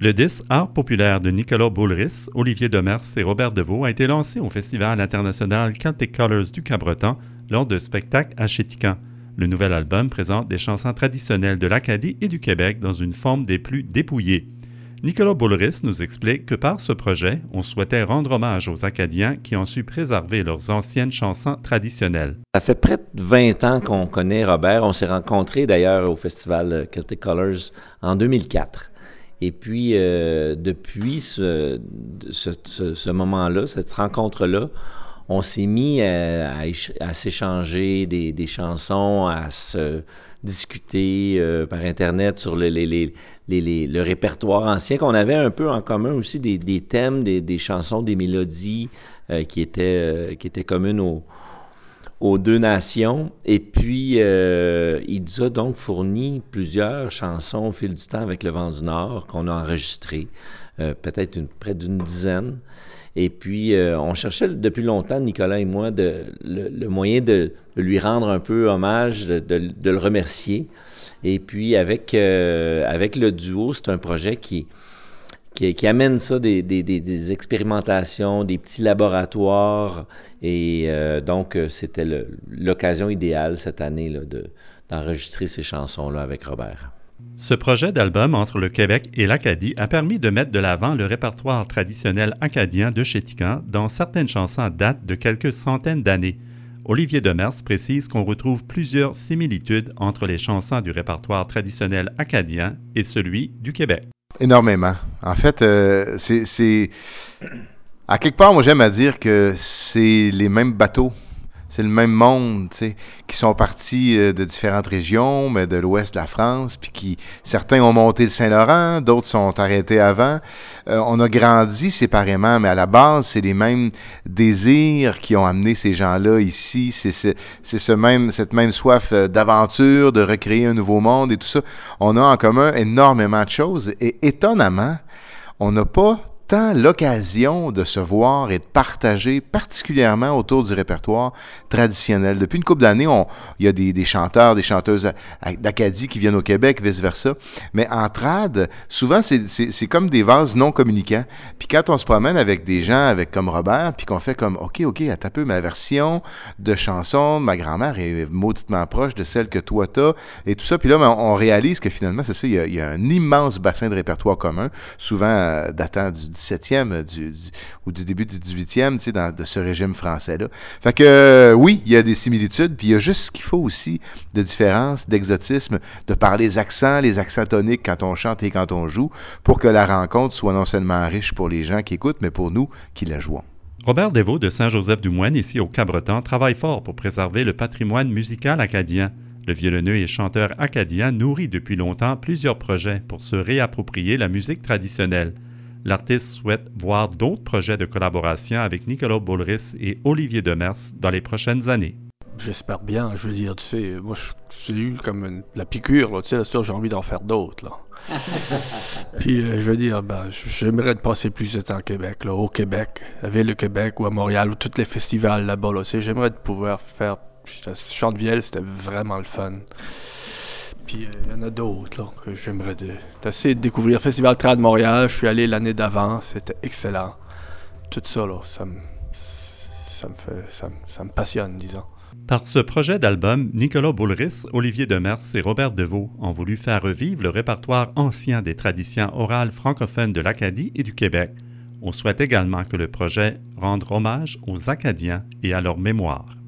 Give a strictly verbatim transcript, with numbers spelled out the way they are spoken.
Le disque Art populaire de Nicolas Boulris, Olivier Demers et Robert Deveau a été lancé au Festival international Celtic Colors du Cabreton lors de spectacles à Chéticamp. Le nouvel album présente des chansons traditionnelles de l'Acadie et du Québec dans une forme des plus dépouillées. Nicolas Boulris nous explique que par ce projet, on souhaitait rendre hommage aux Acadiens qui ont su préserver leurs anciennes chansons traditionnelles. Ça fait près de vingt ans qu'on connaît Robert. On s'est rencontrés d'ailleurs au Festival Celtic Colors en deux mille quatre. Et puis, euh, depuis ce, ce, ce, ce moment-là, cette rencontre-là, on s'est mis à, à, à s'échanger des, des chansons, à se discuter euh, par Internet sur le, les, les, les, les, le répertoire ancien, qu'on avait un peu en commun aussi, des, des thèmes, des, des chansons, des mélodies euh, qui, étaient, euh, qui étaient communes aux, aux deux nations. Et puis, euh, il nous a donc fourni plusieurs chansons au fil du temps avec Le Vent du Nord qu'on a enregistrées, euh, peut-être une, près d'une dizaine. Et puis, euh, on cherchait depuis longtemps, Nicolas et moi, de, le, le moyen de, de lui rendre un peu hommage, de, de, de le remercier. Et puis, avec, euh, avec le duo, c'est un projet qui, qui, qui amène ça, des, des, des, des expérimentations, des petits laboratoires. Et euh, donc, c'était le, l'occasion idéale cette année là, de, d'enregistrer ces chansons-là avec Robert. Ce projet d'album entre le Québec et l'Acadie a permis de mettre de l'avant le répertoire traditionnel acadien de Chéticamp dont certaines chansons datent de quelques centaines d'années. Olivier Demers précise qu'on retrouve plusieurs similitudes entre les chansons du répertoire traditionnel acadien et celui du Québec. Énormément. En fait, euh, c'est, c'est... À quelque part, moi, j'aime à dire que c'est les mêmes bateaux. C'est le même monde, tu sais, qui sont partis euh, de différentes régions, mais de l'ouest de la France, puis qui, certains ont monté le Saint-Laurent, d'autres sont arrêtés avant. Euh, on a grandi séparément, mais à la base, c'est les mêmes désirs qui ont amené ces gens-là ici. C'est, c'est, c'est ce même, cette même soif d'aventure, de recréer un nouveau monde et tout ça. On a en commun énormément de choses et étonnamment, on n'a pas tant l'occasion de se voir et de partager, particulièrement autour du répertoire traditionnel. Depuis une couple d'années, on, il y a des, des chanteurs, des chanteuses d'Acadie qui viennent au Québec, vice-versa. Mais en trad, souvent, c'est, c'est, c'est comme des vases non communicants. Puis quand on se promène avec des gens avec comme Robert, puis qu'on fait comme, OK, OK, attends un peu, ma version de chanson, ma grand-mère est mauditement proche de celle que toi t'as, et tout ça. Puis là, on, on réalise que finalement, c'est ça, il y a, il y a un immense bassin de répertoire commun, souvent euh, datant du dix-septième du, du, ou du début du dix-huitième, tu sais, dans, de ce régime français-là. Fait que, euh, oui, il y a des similitudes, puis il y a juste ce qu'il faut aussi de différence, d'exotisme, de parler les accents, les accents toniques quand on chante et quand on joue, pour que la rencontre soit non seulement riche pour les gens qui écoutent, mais pour nous qui la jouons. Robert Deveau de Saint-Joseph-du-Moine, ici au Cabreton, travaille fort pour préserver le patrimoine musical acadien. Le violonneux et chanteur acadien nourrit depuis longtemps plusieurs projets pour se réapproprier la musique traditionnelle. L'artiste souhaite voir d'autres projets de collaboration avec Nicolas Boulris et Olivier Demers dans les prochaines années. J'espère bien, je veux dire, tu sais, moi j'ai eu comme une, la piqûre, là, tu sais, là, sûr, j'ai envie d'en faire d'autres, là. Puis euh, je veux dire, ben, j'aimerais de passer plus de temps au Québec, là, au Québec, la ville de Québec ou à Montréal, ou tous les festivals là-bas, là, tu sais, j'aimerais de pouvoir faire, Chantevielle, c'était vraiment le fun. Puis il euh, y en a d'autres là, que j'aimerais de, d'essayer de découvrir. Festival Trad Montréal, je suis allé l'année d'avant, c'était excellent. Tout ça, là, ça me, ça me, fait, ça me, ça me passionne, disons. Par ce projet d'album, Nicolas Boulris, Olivier Demers et Robert Deveau ont voulu faire revivre le répertoire ancien des traditions orales francophones de l'Acadie et du Québec. On souhaite également que le projet rende hommage aux Acadiens et à leur mémoire.